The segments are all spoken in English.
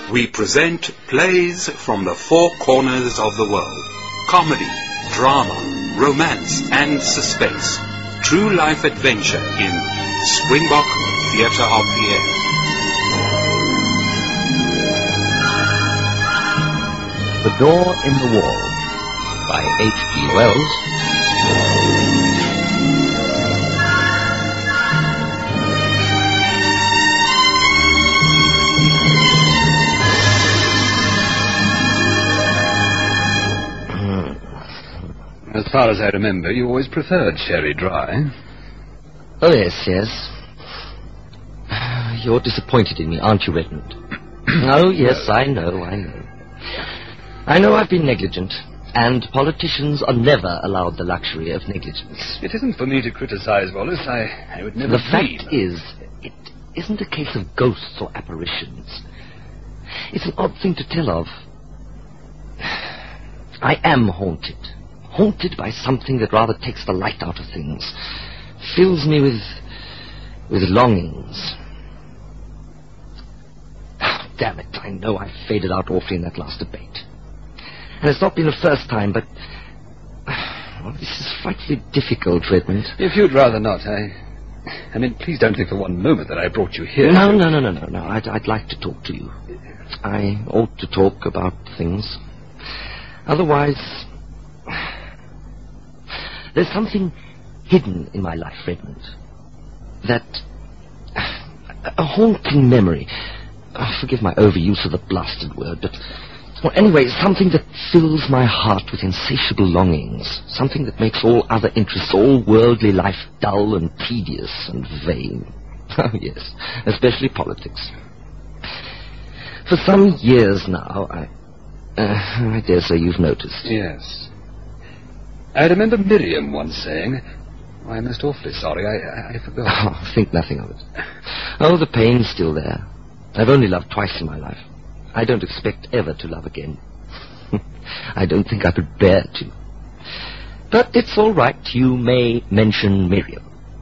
we present plays from the four corners of the world. Comedy, drama, romance and suspense. True life adventure in Springbok Theatre of the Air. The Door in the Wall by H.G. Wells. As far as I remember, you always preferred sherry dry. Oh, yes. You're disappointed in me, aren't you, Redmond? Oh, yes, I know. I know I've been negligent, and politicians are never allowed the luxury of negligence. It isn't for me to criticize, Wallace. I would never The fact is, it isn't a case of ghosts or apparitions. It's an odd thing to tell of. I am haunted. Haunted by something that rather takes the light out of things. Fills me with longings. Oh, damn it, I know I faded out awfully in that last debate. And it's not been the first time, but... Well, this is frightfully difficult, Redmond. If you'd rather not, I mean, please don't think for one moment that I brought you here. No. I'd like to talk to you. I ought to talk about things. Otherwise... There's something hidden in my life, Redmond. That... a haunting memory. Forgive my overuse of the blasted word, but... Well, anyway, something that fills my heart with insatiable longings. Something that makes all other interests, all worldly life, dull and tedious and vain. Oh, yes, especially politics. For some years now, I dare say you've noticed. Yes. I remember Miriam once saying... Oh, I'm most awfully sorry, I forgot. Oh, think nothing of it. Oh, the pain's still there. I've only loved twice in my life. I don't expect ever to love again. I don't think I could bear to. But it's all right. You may mention Miriam.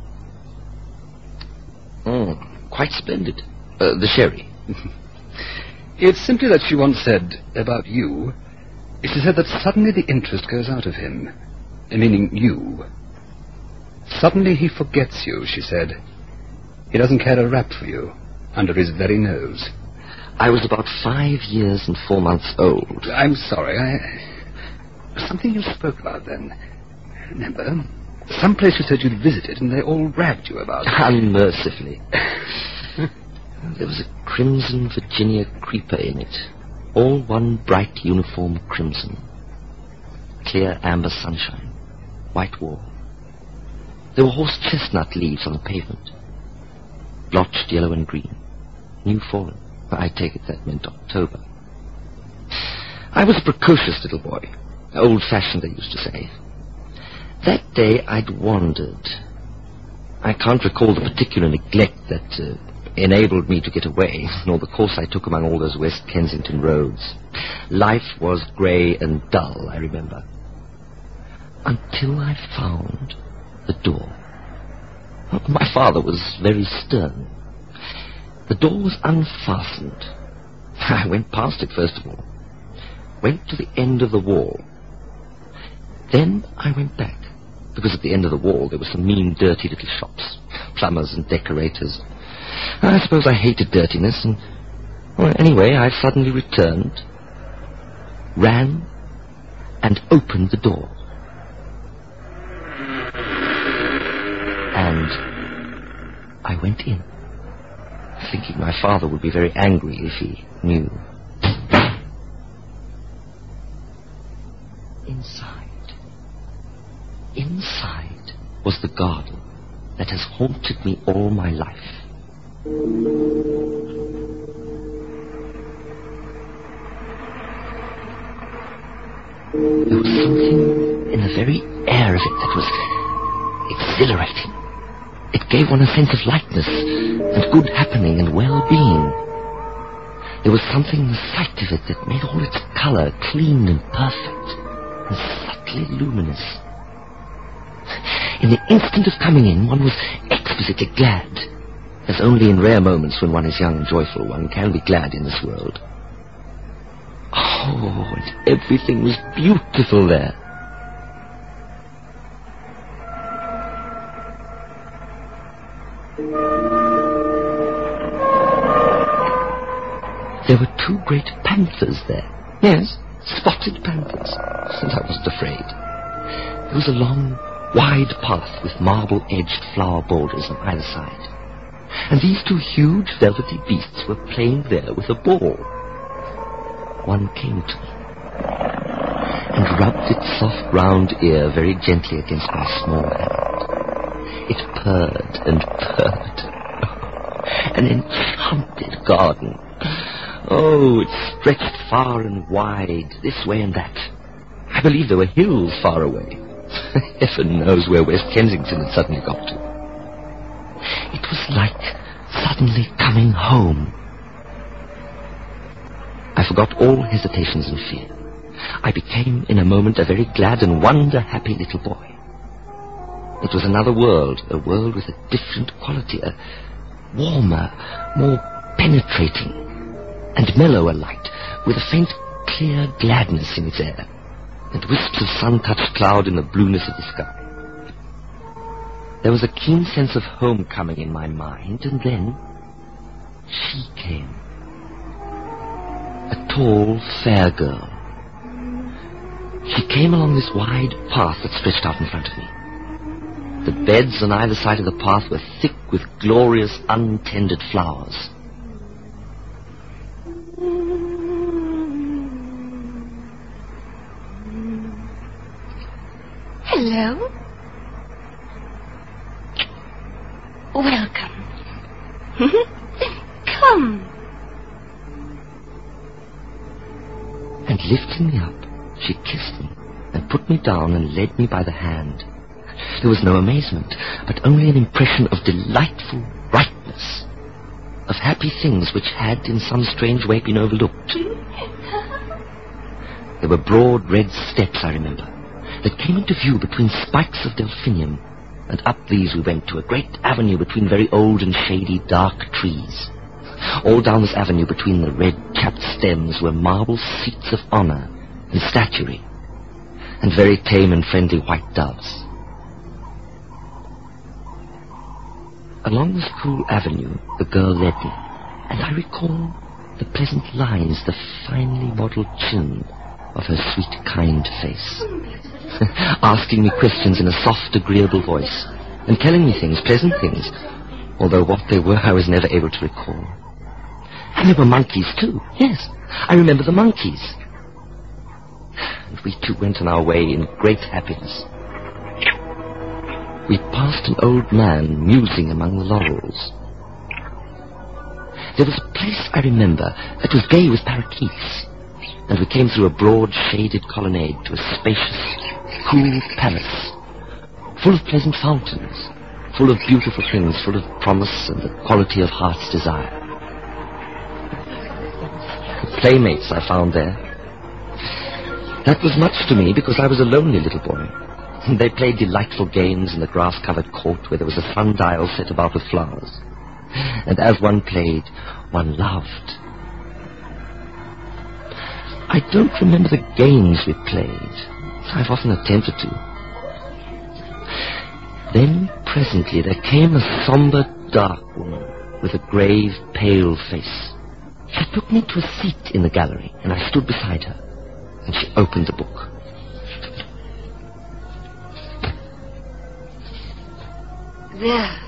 Quite splendid. The sherry. It's simply that she once said about you... She said that suddenly the interest goes out of him. Meaning you. Suddenly he forgets you, she said. He doesn't care a rap for you, under his very nose. I was about 5 years and 4 months old. I'm sorry, something you spoke about then. Remember? Some place you said you'd visited and they all bragged you about it. Unmercifully. There was a crimson Virginia creeper in it. All one bright uniform crimson. Clear amber sunshine. White wall. There were horse chestnut leaves on the pavement. Blotched yellow and green. New fallen. I take it that meant October. I was a precocious little boy. Old-fashioned, they used to say. That day I'd wandered. I can't recall the particular neglect that enabled me to get away, nor the course I took among all those West Kensington roads. Life was grey and dull, I remember. Until I found the door. My father was very stern. The door was unfastened. I went past it, first of all. Went to the end of the wall. Then I went back, because at the end of the wall there were some mean, dirty little shops. Plumbers and decorators. I suppose I hated dirtiness, and... Well, anyway, I suddenly returned, ran, and opened the door. And I went in, thinking my father would be very angry if he knew. Inside was the garden that has haunted me all my life. There was something in the very air of it that was exhilarating. It gave one a sense of lightness and good happening and well-being. There was something in the sight of it that made all its colour clean and perfect and subtly luminous. In the instant of coming in, one was exquisitely glad, as only in rare moments when one is young and joyful one can be glad in this world. Oh, and everything was beautiful there. There were 2 great panthers there. Yes, spotted panthers. And I wasn't afraid. There was a long, wide path with marble-edged flower borders on either side. And these 2 huge, velvety beasts were playing there with a ball. One came to me and rubbed its soft round ear very gently against my small hand. It purred and purred. An enchanted garden. Oh, it stretched far and wide, this way and that. I believe there were hills far away. Heaven knows where West Kensington had suddenly got to. It was like suddenly coming home. I forgot all hesitations and fear. I became, in a moment, a very glad and wonder-happy little boy. It was another world, a world with a different quality, a warmer, more penetrating, and mellower light, with a faint, clear gladness in its air, and wisps of sun-touched cloud in the blueness of the sky. There was a keen sense of homecoming in my mind, and then she came. A tall, fair girl. She came along this wide path that stretched out in front of me. The beds on either side of the path were thick with glorious, untended flowers. Hello. Welcome. Come. And lifting me up, she kissed me and put me down and led me by the hand. There was no amazement, but only an impression of delightful brightness, of happy things which had in some strange way been overlooked. There were broad red steps, I remember, that came into view between spikes of delphinium, and up these we went to a great avenue between very old and shady dark trees. All down this avenue between the red-capped stems were marble seats of honor and statuary, and very tame and friendly white doves. Along this cool avenue the girl led me, and I recall the pleasant lines, the finely modelled chin of her sweet, kind face, asking me questions in a soft, agreeable voice, and telling me things, pleasant things, although what they were I was never able to recall. And there were monkeys, too. Yes, I remember the monkeys. And we two went on our way in great happiness. We passed an old man musing among the laurels. There was a place, I remember, that was gay with parakeets, and we came through a broad, shaded colonnade to a spacious, cool palace, full of pleasant fountains, full of beautiful things, full of promise and the quality of heart's desire. The playmates I found there. That was much to me because I was a lonely little boy. They played delightful games in the grass-covered court where there was a sundial set about with flowers. And as one played, one loved. I don't remember the games we played. I've often attempted to. Then, presently, there came a somber, dark woman with a grave, pale face. She took me to a seat in the gallery, and I stood beside her, and she opened the book. There.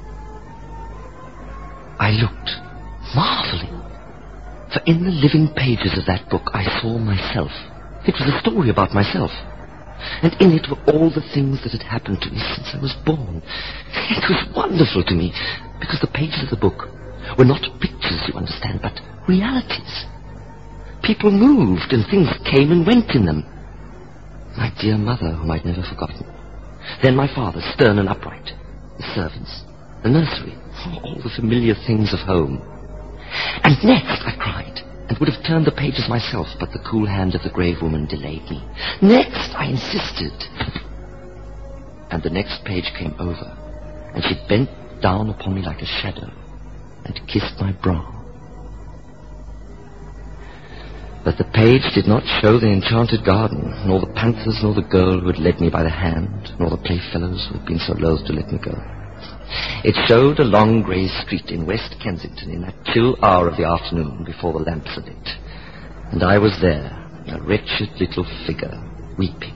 I looked, marveling. For in the living pages of that book I saw myself. It was a story about myself. And in it were all the things that had happened to me since I was born. It was wonderful to me, because the pages of the book were not pictures, you understand, but realities. People moved, and things came and went in them. My dear mother, whom I'd never forgotten. Then my father, stern and upright. The servants, the nursery, all the familiar things of home. And next, I cried, and would have turned the pages myself, but the cool hand of the grave woman delayed me. Next, I insisted. And the next page came over, and she bent down upon me like a shadow, and kissed my brow. But the page did not show the enchanted garden, nor the panthers, nor the girl who had led me by the hand, nor the playfellows who had been so loath to let me go. It showed a long grey street in West Kensington in that chill hour of the afternoon before the lamps are lit. And I was there, a wretched little figure, weeping.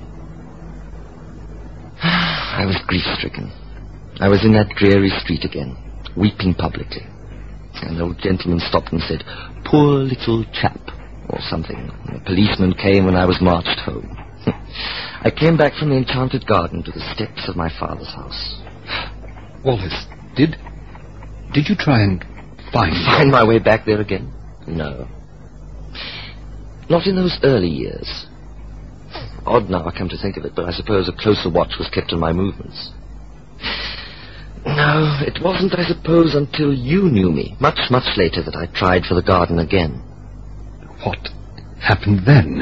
I was grief-stricken. I was in that dreary street again, weeping publicly. An old gentleman stopped and said, "Poor little chap," or something. A policeman came and I was marched home. I came back from the enchanted garden to the steps of my father's house. Wallace, did you try and find my way back there again? No. Not in those early years. Odd now I come to think of it, but I suppose a closer watch was kept on my movements. No, it wasn't, I suppose, until you knew me, much, much later, that I tried for the garden again. What happened then?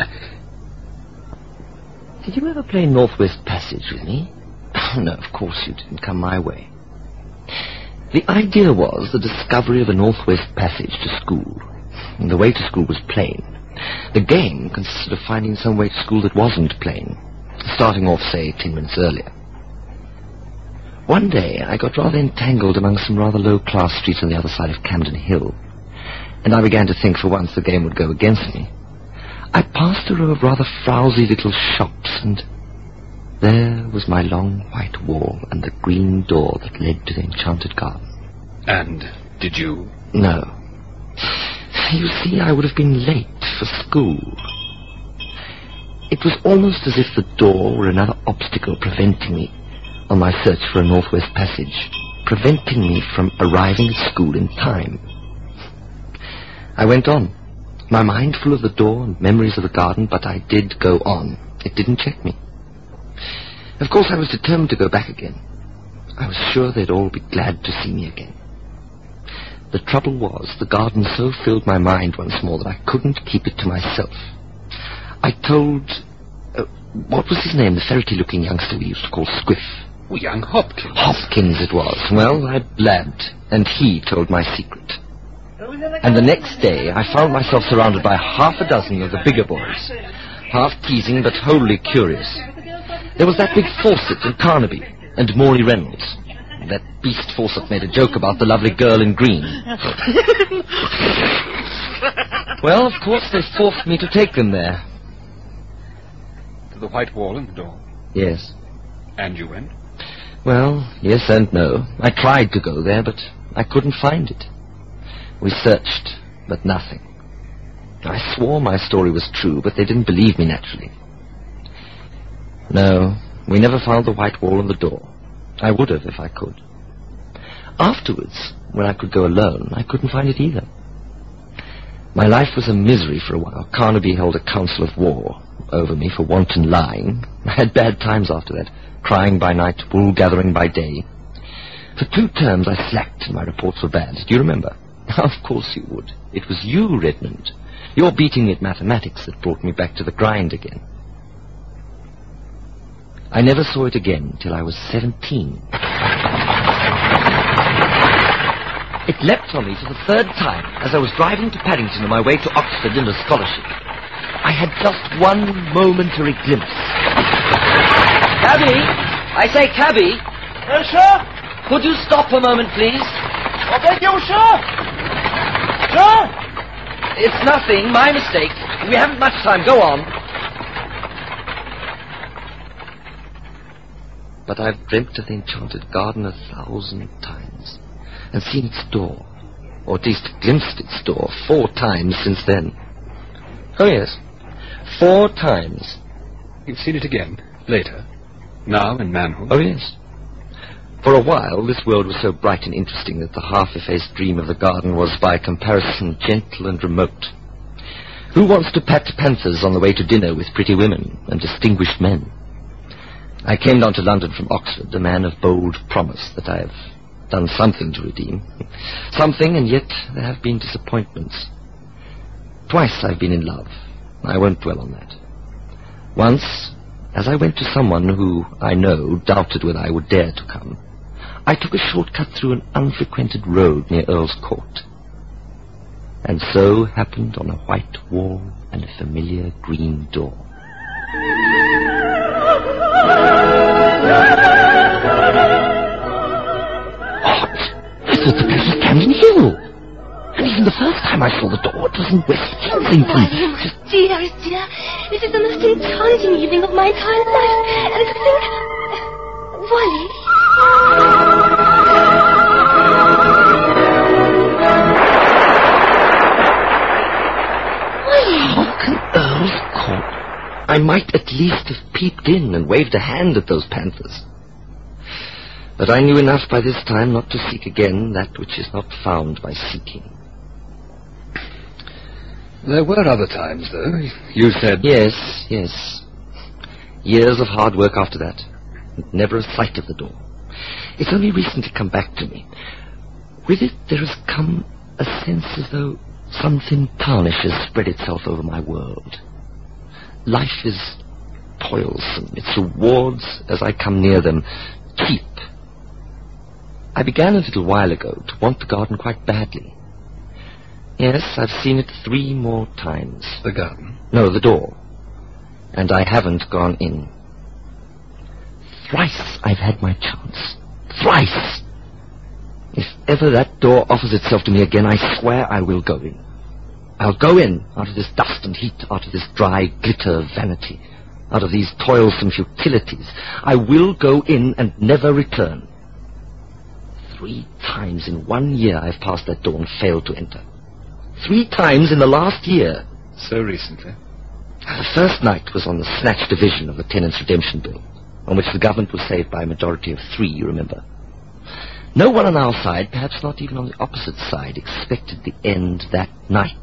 Did you ever play Northwest Passage with me? No, of course you didn't come my way. The idea was the discovery of a Northwest Passage to school. And the way to school was plain. The game consisted of finding some way to school that wasn't plain, starting off, say, 10 minutes earlier. One day I got rather entangled among some rather low-class streets on the other side of Camden Hill, and I began to think for once the game would go against me. I passed a row of rather frowsy little shops, and there was my long white wall and the green door that led to the enchanted garden. And did you? No. You see, I would have been late for school. It was almost as if the door were another obstacle preventing me on my search for a Northwest Passage, preventing me from arriving at school in time. I went on, my mind full of the door and memories of the garden, but I did go on. It didn't check me. Of course, I was determined to go back again. I was sure they'd all be glad to see me again. The trouble was, the garden so filled my mind once more that I couldn't keep it to myself. I told... what was his name, the ferrety-looking youngster we used to call Squiff? Oh, young Hopkins. Hopkins it was. Well, I blabbed, and he told my secret. And the next day, I found myself surrounded by half a dozen of the bigger boys, half teasing but wholly curious. There was that big Fawcett and Carnaby, and Maury Reynolds. That beast Fawcett made a joke about the lovely girl in green. Well, of course, they forced me to take them there. To the white wall and the door? Yes. And you went? Well, yes and no. I tried to go there, but I couldn't find it. We searched, but nothing. I swore my story was true, but they didn't believe me naturally. No, we never found the white wall and the door. I would have if I could. Afterwards, when I could go alone, I couldn't find it either. My life was a misery for a while. Carnaby held a council of war over me for wanton lying. I had bad times after that, crying by night, wool gathering by day. For 2 terms I slacked and my reports were bad. Do you remember? Of course you would. It was you, Redmond. Your beating me at mathematics that brought me back to the grind again. I never saw it again till I was 17. It leapt on me for the 3rd time as I was driving to Paddington on my way to Oxford in a scholarship. I had just one momentary glimpse. Cabby! I say, cabby! Yes, sir? Could you stop a moment, please? I beg you, sir? Sir? It's nothing, my mistake. We haven't much time. Go on. But I've dreamt of the enchanted garden 1,000 times, and seen its door, or at least glimpsed its door 4 times since then. Oh, yes, 4 times. You've seen it again, later, now in manhood? Oh, yes. For a while, this world was so bright and interesting that the half-effaced dream of the garden was, by comparison, gentle and remote. Who wants to pat panthers on the way to dinner with pretty women and distinguished men? I came down to London from Oxford, a man of bold promise that I have done something to redeem. Something, and yet there have been disappointments. Twice I've been in love. I won't dwell on that. Once, as I went to someone who, I know, doubted whether I would dare to come, I took a short-cut through an unfrequented road near Earl's Court. And so happened on a white wall and a familiar green door. What? I thought the place was Camden Hill. And even the first time I saw the door, it was in West Kensington. Why, you dearest dear, this is the most enchanting evening of my entire life. And to think... Wally? Falcon Earl's Court. I might at least have peeped in and waved a hand at those panthers. But I knew enough by this time not to seek again that which is not found by seeking. There were other times, though. You said... Yes. Years of hard work after that. Never a sight of the door. It's only recently come back to me. With it there has come a sense as though something tarnish has spread itself over my world. Life is toilsome. Its rewards, as I come near them, cheap. I began a little while ago to want the garden quite badly. Yes, I've seen it 3 more times. The garden? No, the door. And I haven't gone in. Thrice I've had my chance. Thrice! If ever that door offers itself to me again, I swear I will go in. I'll go in, out of this dust and heat, out of this dry glitter of vanity, out of these toilsome futilities. I will go in and never return. 3 times in 1 year I've passed that door and failed to enter. 3 times in the last year. So recently? The first night was on the snatched division of the Tenants' Redemption Bill, on which the government was saved by a majority of 3, you remember. No one on our side, perhaps not even on the opposite side, expected the end that night.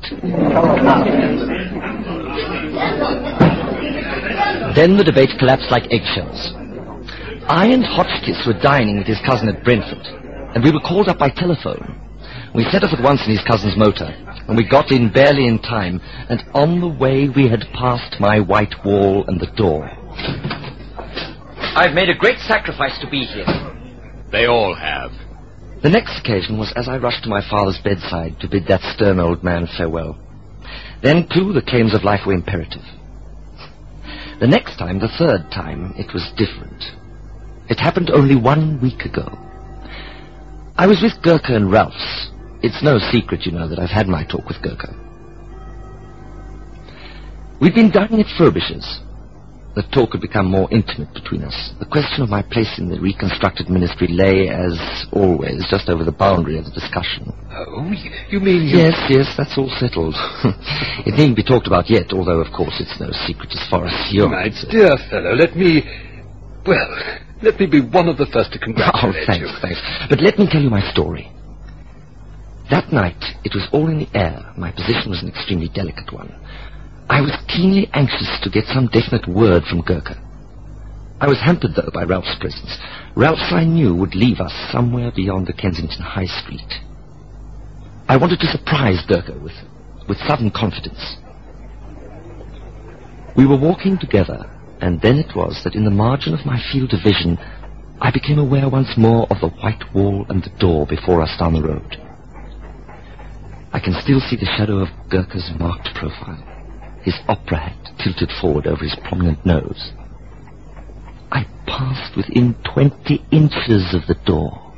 Then the debate collapsed like eggshells. I and Hotchkiss were dining with his cousin at Brentford, and we were called up by telephone. We set off at once in his cousin's motor, and we got in barely in time, and on the way we had passed my white wall and the door. I've made a great sacrifice to be here. They all have. The next occasion was as I rushed to my father's bedside to bid that stern old man farewell. Then, too, the claims of life were imperative. The next time, the third time, it was different. It happened only 1 week ago. I was with Gurkha and Ralph's. It's no secret, you know, that I've had my talk with Gurkha. We'd been dining at Furbish's. The talk had become more intimate between us. The question of my place in the reconstructed ministry lay, as always, just over the boundary of the discussion. Oh, you mean you... Yes, that's all settled. It needn't be talked about yet, although, of course, it's no secret as far as you're... My dear fellow, let me be one of the first to congratulate you. Thanks. But let me tell you my story. That night, it was all in the air. My position was an extremely delicate one. I was keenly anxious to get some definite word from Gurkha. I was hampered, though, by Ralph's presence. Ralph's, I knew, would leave us somewhere beyond the Kensington High Street. I wanted to surprise Gurkha with sudden confidence. We were walking together, and then it was that in the margin of my field of vision, I became aware once more of the white wall and the door before us down the road. I can still see the shadow of Gurkha's marked profile, his opera hat tilted forward over his prominent nose. I passed within 20 inches of the door.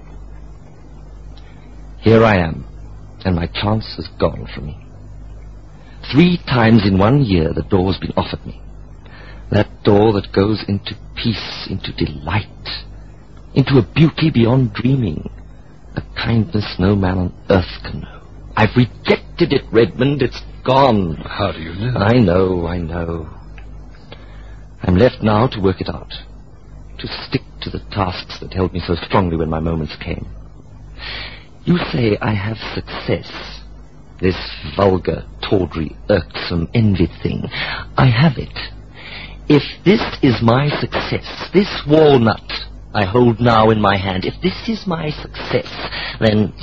Here I am, and my chance has gone from me. 3 times in 1 year the door's been offered me. That door that goes into peace, into delight, into a beauty beyond dreaming, a kindness no man on earth can know. I've rejected it, Redmond. It's gone. How do you know? I know. I'm left now to work it out, to stick to the tasks that held me so strongly when my moments came. You say I have success, this vulgar, tawdry, irksome, envied thing. I have it. If this is my success, this walnut I hold now in my hand, if this is my success, then...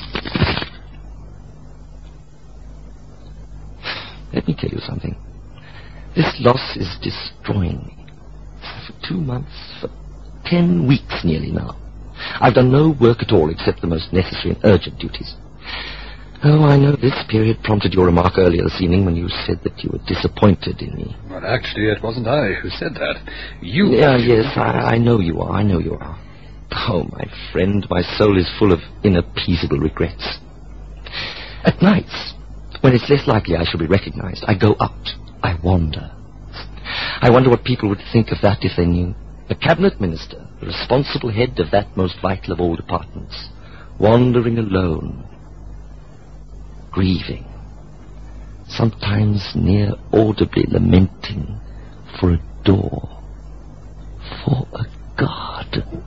Let me tell you something. This loss is destroying me. For 2 months, for 10 weeks nearly now. I've done no work at all except the most necessary and urgent duties. Oh, I know this period prompted your remark earlier this evening when you said that you were disappointed in me. Well, actually, it wasn't I who said that. You... Yeah, yes, I know you are. I know you are. Oh, my friend, my soul is full of inappeasable regrets. At nights, when it's less likely I shall be recognized, I go out. I wander. I wonder what people would think of that if they knew. A cabinet minister, the responsible head of that most vital of all departments, wandering alone, grieving, sometimes near audibly lamenting for a door, for a garden.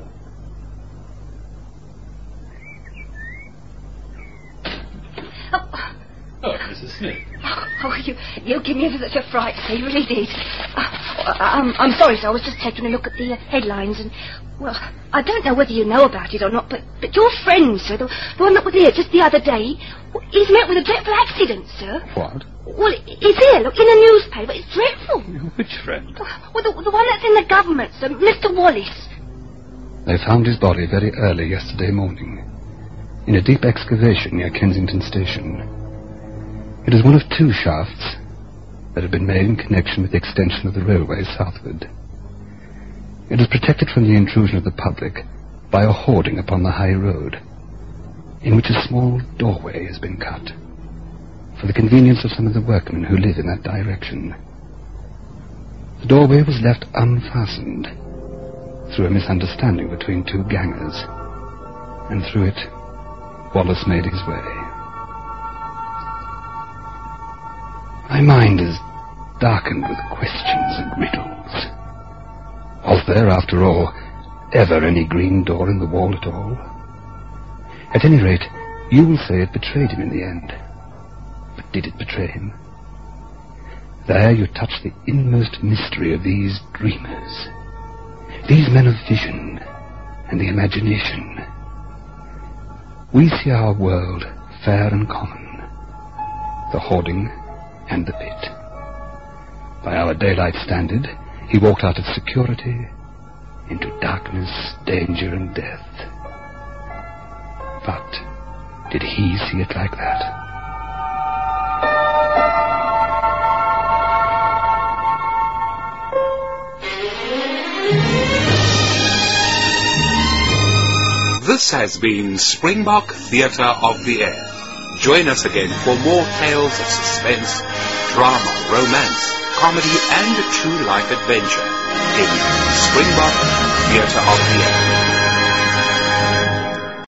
Oh, Mrs. Smith. Oh, you gave me such a fright, sir. You really did. I'm sorry, sir. I was just taking a look at the headlines and, well, I don't know whether you know about it or not, but your friend, sir, the one that was here just the other day, he's met with a dreadful accident, sir. What? Well, it's here, look, in the newspaper. It's dreadful. Which friend? Well, the one that's in the government, sir, Mr. Wallace. They found his body very early yesterday morning, in a deep excavation near Kensington Station. It is one of 2 shafts that have been made in connection with the extension of the railway southward. It is protected from the intrusion of the public by a hoarding upon the high road, in which a small doorway has been cut, for the convenience of some of the workmen who live in that direction. The doorway was left unfastened through a misunderstanding between 2 gangers, and through it Wallace made his way. My mind is darkened with questions and riddles. Was there, after all, ever any green door in the wall at all? At any rate, you will say it betrayed him in the end. But did it betray him? There you touch the inmost mystery of these dreamers, these men of vision and the imagination. We see our world fair and common, the hoarding and the pit. By our daylight standard, he walked out of security into darkness, danger, and death. But did he see it like that? This has been Springbok Theatre of the Air. Join us again for more tales of suspense, drama, romance, comedy, and true life adventure in Springbok Theatre of the Air.